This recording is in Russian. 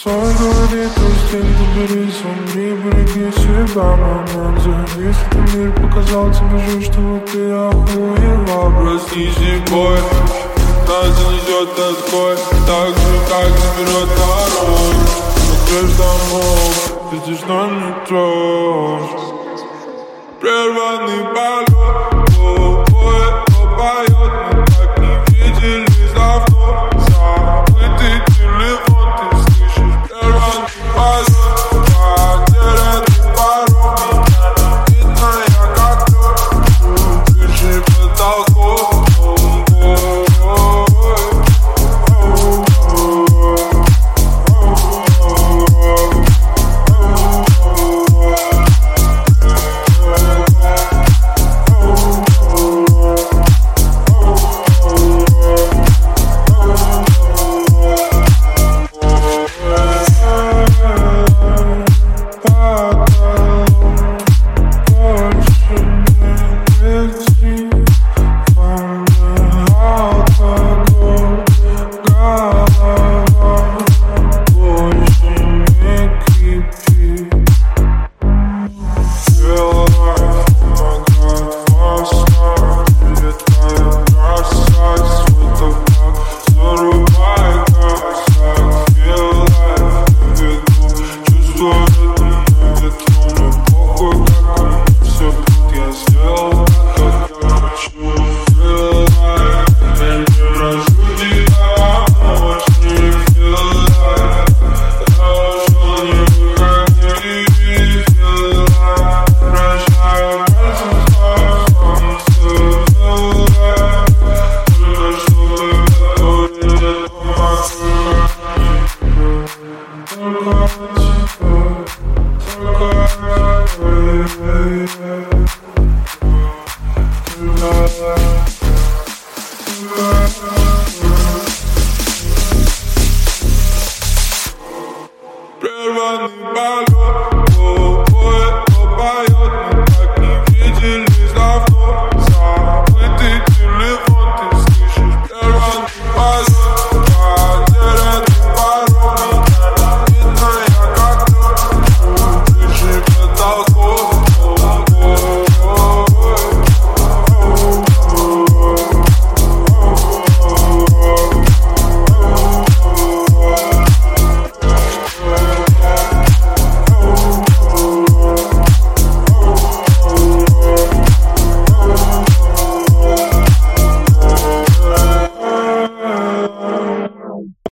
Свой говорит, пустень, доберись, умри, береги себя, момент завис. Этот мир показал тебе жизнь, что ты охуела. Проснись, бой, нас занесет тоской, так же, как заберет порой. Смотришь домов, видишь, но не трожь. Прерванный